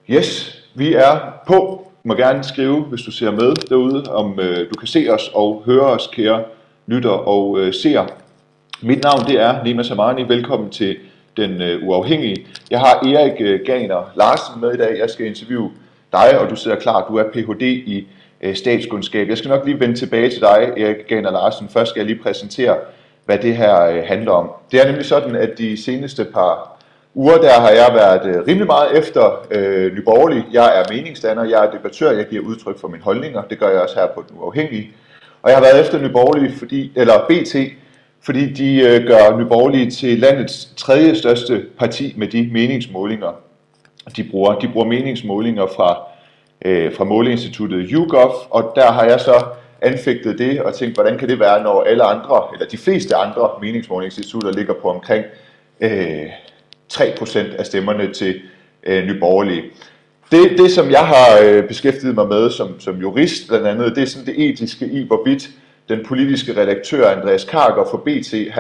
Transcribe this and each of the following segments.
Yes, vi er på. Du må gerne skrive, hvis du ser med derude, om du kan se os og høre os, kære lytter og seere. Mit navn det er Nima Samani. Velkommen til Den Uafhængige. Jeg har Erik Ganer Larsen med i dag. Jeg skal interviewe dig, og du sidder klar. Du er Ph.D. i statskundskab. Jeg skal nok lige vende tilbage til dig, Erik Ganer Larsen. Først skal jeg lige præsentere, hvad det her handler om. Det er nemlig sådan, at de seneste par uger, der har jeg været rimelig meget efter Nye Borgerlige. Jeg er meningsdanner, jeg er debattør, jeg giver udtryk for mine holdninger. Det gør jeg også her på Den Uafhængige. Og jeg har været efter Nye Borgerlige, BT, fordi de gør Nye Borgerlige til landets tredje største parti med de meningsmålinger, de bruger. De bruger meningsmålinger fra måleinstituttet YouGov, og der har jeg så anfægtet det og tænkt, hvordan kan det være, når alle andre, eller de fleste andre meningsmålingsinstitutter ligger på omkring 3% af stemmerne til Nye Borgerlige. Det, som jeg har beskæftiget mig med som jurist blandt andet, det er sådan det etiske i, hvorvidt den politiske redaktør Andreas Karker for BT,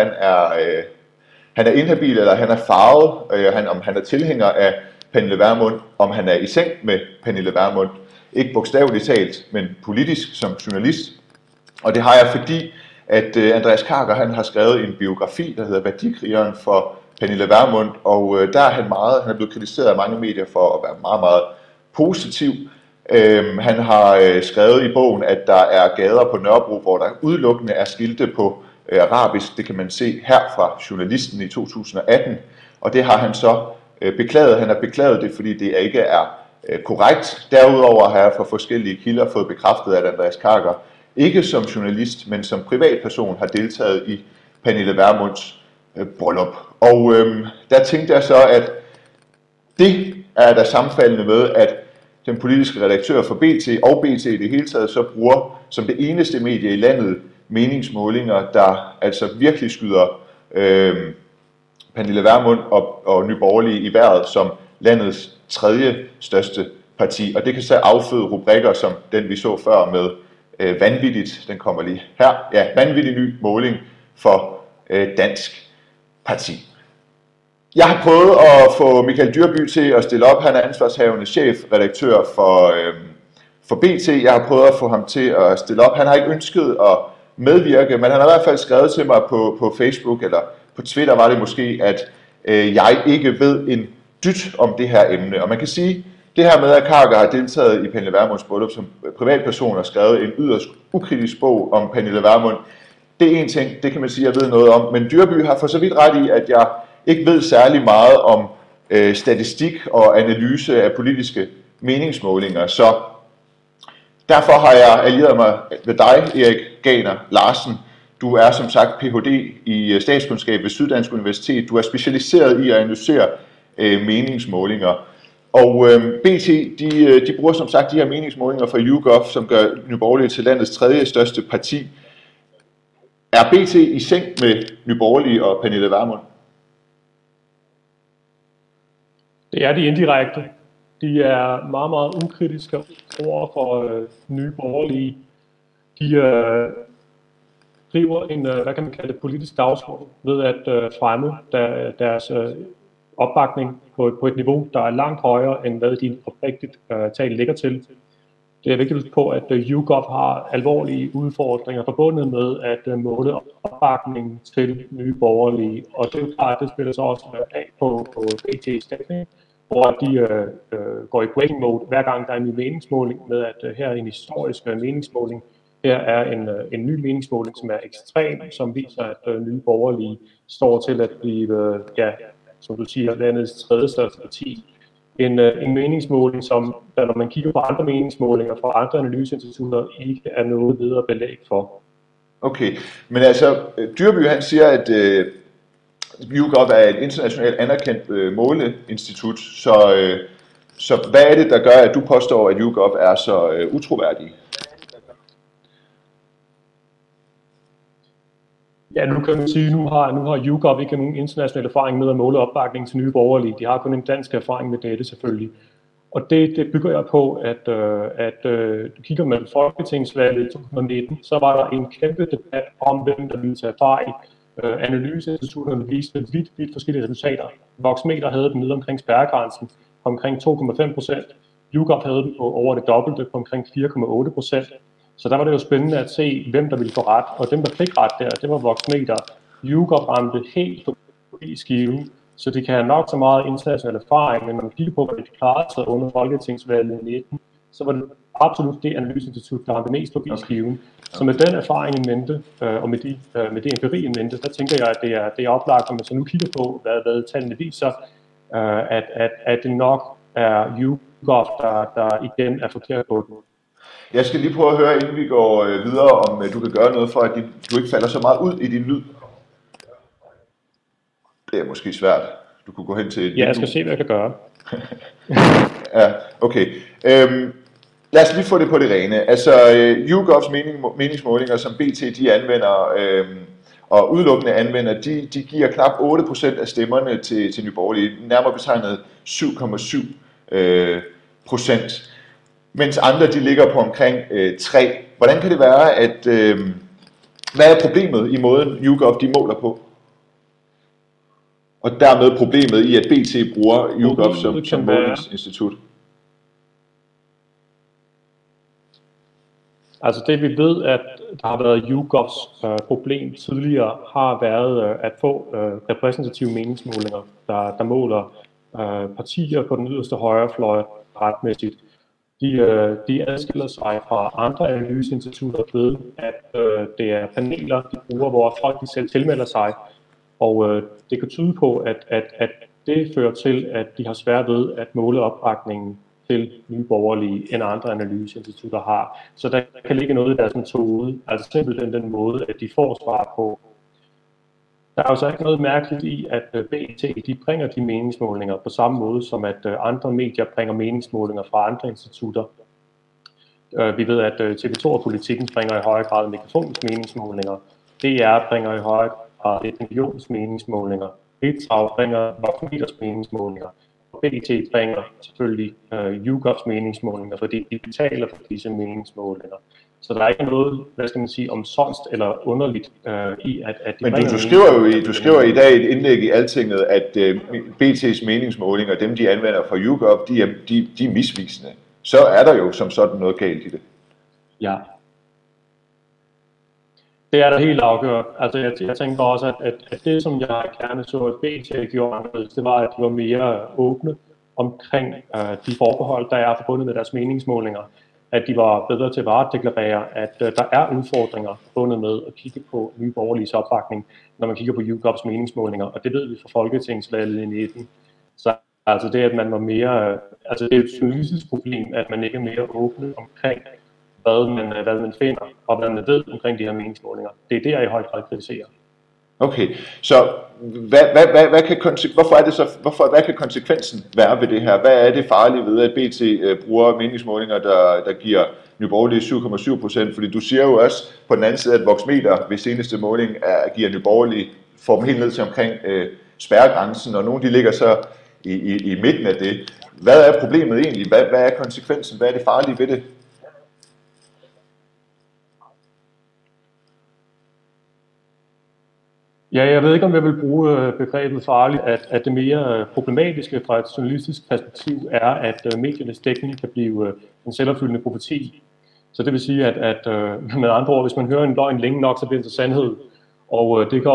han er inhabil eller han er farvet, om han er tilhænger af Pernille Vermund, om han er i seng med Pernille Vermund. Ikke bogstaveligt talt, men politisk som journalist. Og det har jeg, fordi at Andreas Karker han har skrevet en biografi, der hedder Værdikrigeren for Pernille Vermund, og der er han er blevet kritiseret af mange medier for at være meget, meget positiv. Han har skrevet i bogen, at der er gader på Nørrebro, hvor der udelukkende er skilte på arabisk. Det kan man se her fra Journalisten i 2018, og det har han så beklaget. Han har beklaget det, fordi det ikke er korrekt. Derudover har jeg fra forskellige kilder fået bekræftet, at Andreas Karker ikke som journalist, men som privatperson har deltaget i Pernille Vermunds bryllup. Og der tænkte jeg så, at det er der sammenfaldende med, at den politiske redaktør for BT og BT i det hele taget så bruger som det eneste medie i landet meningsmålinger, der altså virkelig skyder Pernille Vermund og Nye Borgerlige i vejret som landets tredje største parti. Og det kan så afføde rubrikker som den vi så før med vanvittigt, den kommer lige her, ja, vanvittig ny måling for Dansk Parti. Jeg har prøvet at få Michael Dyrby til at stille op. Han er ansvarshavende chefredaktør for BT. Jeg har prøvet at få ham til at stille op. Han har ikke ønsket at medvirke, men han har i hvert fald skrevet til mig på Facebook, eller på Twitter var det måske, at jeg ikke ved en dyt om det her emne. Og man kan sige, det her med, at Karker har deltaget i Pernille Vermunds bryllup som privatperson og skrevet en yderst ukritisk bog om Pernille Vermund, det er en ting, det kan man sige, jeg ved noget om. Men Dyrby har for så vidt ret i, at jeg ikke ved særlig meget om statistik og analyse af politiske meningsmålinger. Så derfor har jeg allieret mig med dig, Erik Ganer Larsen. Du er som sagt Ph.D. i statskundskab ved Syddansk Universitet. Du er specialiseret i at analysere meningsmålinger. Og BT, de bruger som sagt de her meningsmålinger fra YouGov, som gør Nye Borgerlige til landets tredje største parti. Er BT i seng med Nye Borgerlige og Pernille Vermund? Det er de indirekte. De er meget, meget ukritiske over for Nye Borgerlige. De driver en, hvad kan man kalde det, politisk dagsorden ved at fremme deres opbakning på et niveau, der er langt højere, end hvad de oprigtigt talt ligger til. Det er vigtigt at huske på, at YouGov har alvorlige udfordringer forbundet med at måle opbakningen til Nye Borgerlige. Og det er klart, at det spiller så også af på BT's dækning, hvor de går i breaking mode hver gang der er en ny meningsmåling, med at her er en historisk meningsmåling. Her er en ny meningsmåling, som er ekstrem, som viser, at Nye Borgerlige står til at blive, som du siger, landets tredje største parti. En meningsmåling, som der, når man kigger på andre meningsmålinger fra andre analyseinstitutter, ikke er noget videre belæg for. Okay, men altså, Dyrby han siger, at YouGov er et internationalt anerkendt måleinstitut, så hvad er det, der gør, at du påstår, at YouGov er så utroværdig? Ja, nu kan man sige, nu har YouGov ikke nogen international erfaring med at måle opbakning til Nye Borgerlige. De har kun en dansk erfaring med dette selvfølgelig. Og det bygger jeg på, at du kigger med Folketingsvalget i 2019, så var der en kæmpe debat om, hvem der ville tage fejl analyseinstitutterne viste vidt forskellige resultater. Voxmeter havde den nede omkring spærregrænsen på omkring 2,5%. YouGov havde den på over det dobbelte på omkring 4,8%. Så der var det jo spændende at se, hvem der ville få ret. Og dem, der fik ret der, det var Voxmeter. YouGov ramte helt forbi skiven, så de kan have nok så meget international erfaring, men når man kigger på, hvad de klarede sig under folketingsvalget i 19, så var det absolut det analyseinstitut, der ramte mest forbi skiven. Så med den erfaring i mente, og med det empiri i mente, der tænker jeg, at det er oplagt, når man så nu kigger på, hvad tallene viser, at det nok er YouGov, der igen er forkert på den. Jeg skal lige prøve at høre, inden vi går videre, om du kan gøre noget for, at du ikke falder så meget ud i din lyd. Det er måske svært. Du kunne gå hen til... Ja, jeg skal se, hvad jeg kan gøre. Ja, okay. Lad os lige få det på det rene. Altså, YouGovs meningsmålinger, som BT de anvender, og udelukkende anvender, de giver knap 8% af stemmerne til Nye Borgerlige, nærmere betegnet 7,7%, mens andre de ligger på omkring 3. Hvordan kan det være, at... hvad er problemet i måden YouGov de måler på? Og dermed problemet i, at BT bruger YouGov som målingsinstitut? Altså det vi ved, at der har været YouGovs problem tidligere, har været at få repræsentative meningsmålinger, der måler partier på den yderste højrefløj retmæssigt. De adskiller sig fra andre analyseinstitutter ved, at det er paneler, de bruger, hvor folk de selv tilmelder sig. Og det kan tyde på, at det fører til, at de har svært ved at måle opbakningen til Nye Borgerlige, end andre analyseinstitutter har. Så der kan ligge noget i deres metode, altså simpelthen den måde, at de får svar på. Der er altså ikke noget mærkeligt i, at BT de bringer de meningsmålinger på samme måde, som at andre medier bringer meningsmålinger fra andre institutter. Vi ved, at TV2 og Politikken bringer i højere grad Megafonens meningsmålinger. DR bringer i højere grad Opinions meningsmålinger. Ritzau bringer Voxmeters meningsmålinger. Og BT bringer selvfølgelig YouGovs meningsmålinger, fordi de betaler for disse meningsmålinger. Så der er ikke noget, hvad skal man sige, omsonst eller underligt i, at de... Men du skriver i dag et indlæg i Altinget, at BT's meningsmålinger, dem de anvender fra YouGov, de er misvisende. Så er der jo som sådan noget galt i det. Ja. Det er der helt afgjort. Altså jeg tænker også, at det som jeg gerne så, at BT gjorde anderledes, det var, at de var mere åbne omkring de forbehold, der er forbundet med deres meningsmålinger. At de var bedre til at varedeklarere, at der er udfordringer forbundet med at kigge på Nye Borgerliges opbakning, når man kigger på YouGovs meningsmålinger, og det ved vi fra folketingsvalget i 19. Så altså det, at man var mere, altså det er et journalistisk problem, at man ikke er mere åbne omkring, hvad man finder, og hvad man ved omkring de her meningsmålinger. Det er det, jeg i høj grad kritiserer. Okay, så hvad kan konsekvensen være ved det her? Hvad er det farlige ved, at BT bruger meningsmålinger, der giver Nye Borgerlige 7,7%? Fordi du siger jo også på den anden side, at Voxmeter ved seneste måling giver Nye Borgerlige, får dem helt ned til omkring spærregrænsen, og nogle de ligger så i midten af det. Hvad er problemet egentlig? Hvad er konsekvensen? Hvad er det farlige ved det? Ja, jeg ved ikke, om jeg vil bruge begrebet farligt, at det mere problematiske fra et journalistisk perspektiv er, at mediernes dækning kan blive en selvopfyldende profeti. Så det vil sige, at med andre ord, hvis man hører en løgn længe nok, så bliver det til sandhed. Og det kan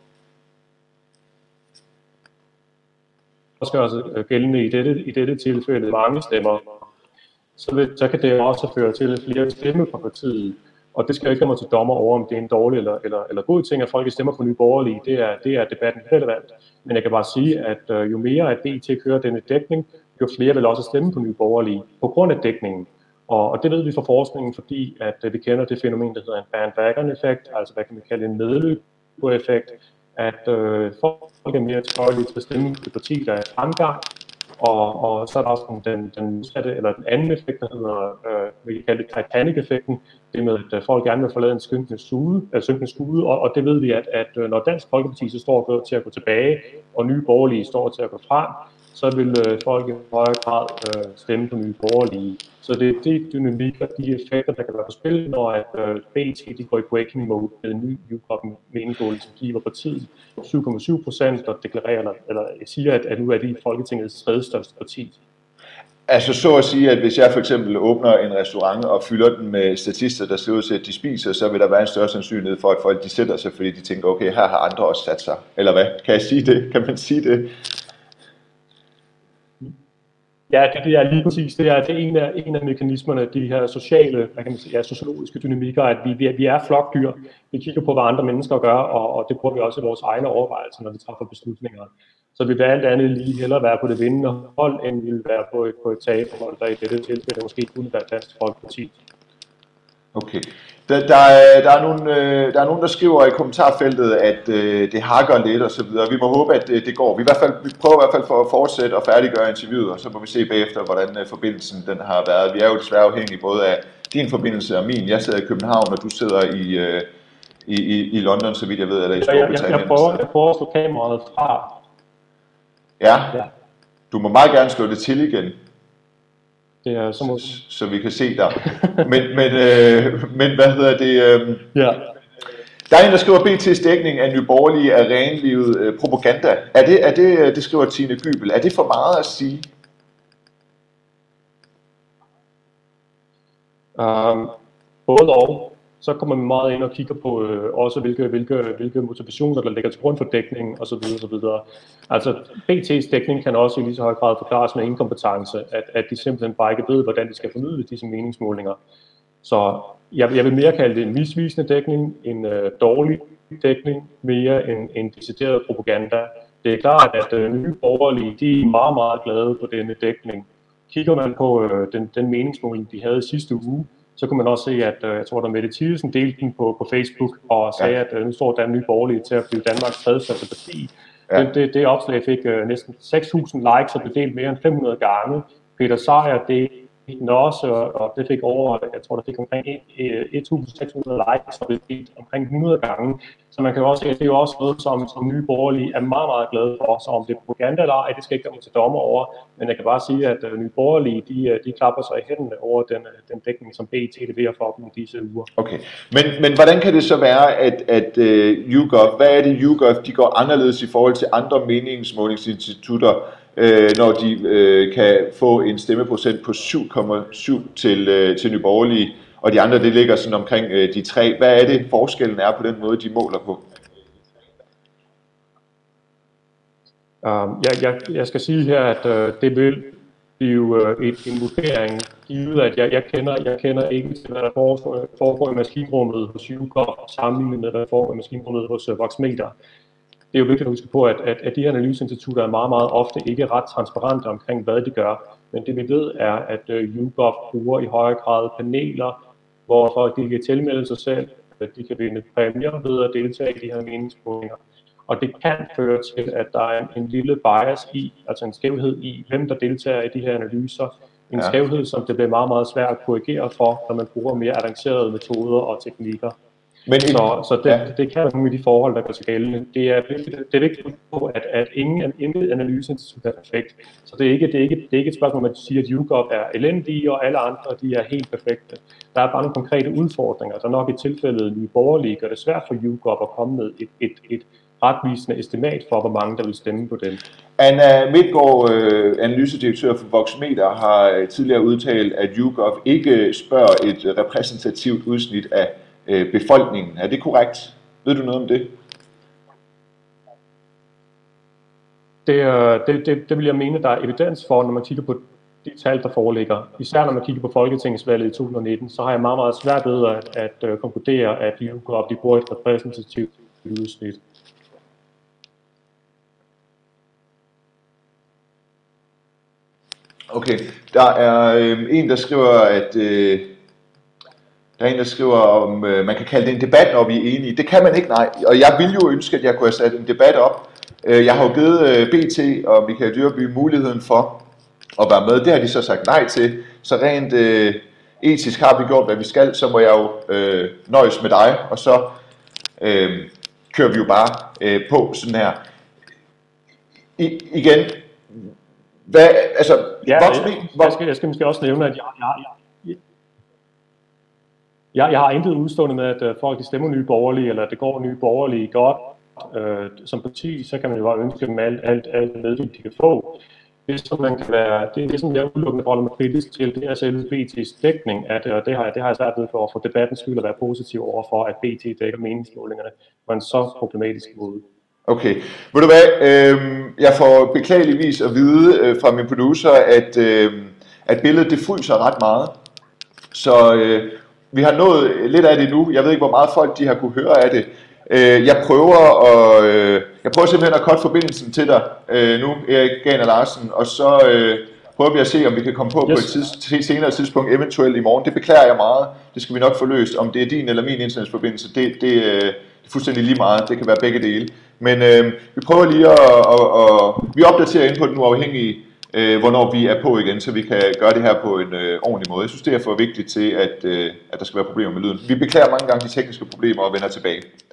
også gøre sig gældende i dette tilfælde mange stemmer. Så kan det også føre til flere stemmer på partiet. Og det skal ikke komme til dommer over, om det er en dårlig eller god ting, at folk stemmer på Nye Borgerlige. Det er debatten relevant. Men jeg kan bare sige, at jo mere at BT kører denne dækning, jo flere vil også stemme på Nye Borgerlige på grund af dækningen. Og det ved vi fra forskningen, fordi at vi kender det fænomen, der hedder en bandwagon-effekt, altså hvad kan man kalde en medløber-effekt, at folk er mere tilbøjelige til at stemme på et parti, der er i fremgang. Og så er der også den modsatte, eller den anden effekt, der hedder, vi kan kalde det Titanic-effekten, det med, at folk gerne vil forlade en synkende skude, og det ved vi, at når Dansk Folkeparti så står til at gå tilbage, og Nye Borgerlige står til at gå frem, så vil folk i højere grad stemme på Nye Borgerlige. Så det er de dynamikker, de effekter, der kan være på spil, når at BT de går i breaking mode med en ny YouGov-meningsmåling, som giver partiet 7,7% og deklarerer, eller siger, at nu er de Folketingets tredje største parti. Altså så at sige, at hvis jeg for eksempel åbner en restaurant og fylder den med statister, der ser ud til, at de spiser, så vil der være en større sandsynlighed for, at folk de sætter sig, fordi de tænker, okay, her har andre også sat sig. Eller hvad? Kan jeg sige det? Kan man sige det? Ja, det er lige præcis. Det er en af mekanismerne, de her sociale, sociologiske dynamikker, at vi er flokdyr. Vi kigger på, hvad andre mennesker gør, og det bruger vi også i vores egne overvejelser, når vi træffer beslutninger. Så vi vil alt andet lige hellere være på det vindende hold, end vi vil være på et tabehold, der i dette tilfælde måske kunne være Dansk Folkeparti. Okay. Der er nogen, der skriver i kommentarfeltet, at det hakker lidt og så videre. Vi må håbe, at det går. Vi prøver i hvert fald for at fortsætte og færdiggøre interviewet, og så må vi se bagefter, hvordan forbindelsen den har været. Vi er jo desværre afhængige både af din forbindelse og min. Jeg sidder i København, og du sidder i London, så vidt jeg ved, eller i Storbritannien. Jeg prøver at slå kameraet fra. Ja, du må meget gerne slå det til igen. Det er så vi kan se dig. Men hvad hedder det? Ja. Der er en, der skriver, BT's dækning af Nye Borgerlige er renlivet propaganda. Er det skriver Tine Gybel. Er det for meget at sige? Både og. Så kommer man meget ind og kigger på også hvilke motivationer, der ligger til grund for dækningen osv. Altså BT's dækning kan også i lige så høj grad forklares med inkompetence, at de simpelthen bare ikke ved, hvordan de skal formidle disse meningsmålinger. Så jeg vil mere kalde det en misvisende dækning, en dårlig dækning, mere en decideret propaganda. Det er klart, at Nye Borgerlige, de er meget, meget glade på denne dækning. Kigger man på den meningsmåling, de havde sidste uge, så kunne man også se, at jeg tror, at Mette Thiesen delte den på Facebook og sagde, at nu står der Nye Borgerlige til at blive Danmarks tredje største parti. Ja. Det opslag fik næsten 6.000 likes og blev delt mere end 500 gange. Peter Sejer den også, og det fik over, jeg tror, det fik omkring 1.600 likes og blev delt omkring 100 gange. Så man kan jo også se, at det er jo også noget, som Nye Borgerlige er meget, meget glade for. Så om det er propaganda eller ej, det skal ikke komme til dommer over. Men jeg kan bare sige, at Nye Borgerlige, de klapper sig i hænderne over den dækning, som BT leverer for dem i disse uger. Okay, men hvordan kan det så være, at YouGov, hvad er det YouGov, de går anderledes i forhold til andre meningsmålingsinstitutter, når de kan få en stemmeprocent på 7,7 til Nye Borgerlige, og de andre, det ligger sådan omkring de 3. Hvad er det, forskellen er på den måde, de måler på? Jeg skal sige her, at det vil blive en vurdering, givet at jeg kender ikke til, hvad der foregår i maskinrummet hos YouGov, sammenlignet med, hvad der foregår i maskinrummet hos Voxmeter. Det er jo vigtigt at huske på, at de her analyseinstitutter er meget, meget ofte ikke ret transparente omkring, hvad de gør. Men det vi ved er, at YouGov bruger i højere grad paneler, hvor folk de kan tilmelde sig selv, at de kan vinde præmier ved at deltage i de her meningsmålinger. Og det kan føre til, at der er en lille bias i, altså en skævhed i, hvem der deltager i de her analyser. En skævhed, som det bliver meget, meget svært at korrigere for, når man bruger mere avancerede metoder og teknikker. Det kan være nogle af de forhold, der gør sig gældende. Det er vigtigt på, at ingen analyseinstitut er perfekt. Så det er ikke et spørgsmål, at sige, at YouGov er elendige, og alle andre de er helt perfekte. Der er bare nogle konkrete udfordringer, der nok i tilfældet Nye Borgerlige gør det svært for YouGov at komme med et retvisende estimat for, hvor mange der vil stemme på den. Anna Midtgaard, analysedirektør for Voxmeter, har tidligere udtalt, at YouGov ikke spørger et repræsentativt udsnit af befolkningen. Er det korrekt? Ved du noget om det? Det vil jeg mene, der er evidens for, når man kigger på de tal, der foreligger. Især når man kigger på Folketingsvalget i 2019, så har jeg meget, meget svært ved at konkludere, at YouGov de bruger et repræsentativt udsnit. Okay, der er en, der skriver, at der er en, der skriver, om man kan kalde det en debat, når vi er enige. Det kan man ikke, nej. Og jeg ville jo ønske, at jeg kunne have sat en debat op. Jeg har jo givet BT og Michael Dyrby muligheden for at være med. Det har de så sagt nej til. Så rent etisk har vi gjort, hvad vi skal. Så må jeg jo nøjes med dig. Og så kører vi jo bare på sådan her. Igen, Hvad, altså, Ja, jeg skal måske også nævne, at jeg har intet udstående med, at folk de stemmer Nye Borgerlige, eller at det går Nye Borgerlige godt. Som parti, så kan man jo bare ønske dem alt medvind, de kan få. Det, som man kan være, det som jeg er udelukkende forholder mig kritisk til, det er selv BT's dækning af det, og det har jeg svært ved for debattens skyld at være positiv overfor, at BT dækker meningsmålingerne på en så problematisk måde. Okay. Ved du hvad, jeg får beklageligvis at vide fra min producer, at billedet det fryser ret meget. Så vi har nået lidt af det nu. Jeg ved ikke, hvor meget folk de har kunne høre af det. Jeg prøver simpelthen at cutte forbindelsen til dig nu, Erik Ganer Larsen, og så prøver vi at se, om vi kan komme på et senere tidspunkt, eventuelt i morgen. Det beklager jeg meget. Det skal vi nok få løst. Om det er din eller min internetforbindelse, det er fuldstændig lige meget. Det kan være begge dele. Men vi prøver lige vi opdaterer ind på den uafhængige, hvornår vi er på igen, så vi kan gøre det her på en ordentlig måde. Jeg synes, det er for vigtigt til, at der skal være problemer med lyden. Vi beklager mange gange de tekniske problemer og vender tilbage.